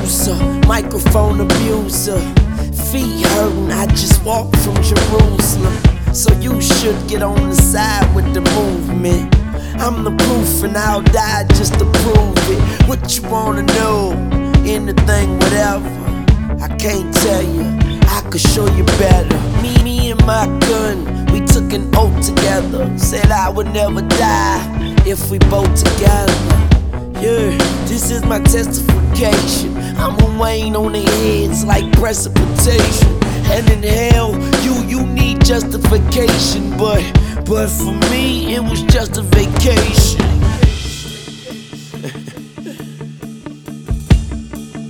accuser, microphone abuser. Feet hurting, I just walked from Jerusalem. So you should get on the side with the movement. I'm the proof and I'll die just to prove it. What you wanna know? Anything, whatever. I can't tell you, I could show you better. Me and my gun, we took an oath together. Said I would never die if we both together. Yeah, this is my testification. I'm a Wayne on their heads like precipitation. And in hell, you need justification. But for me, it was just a vacation.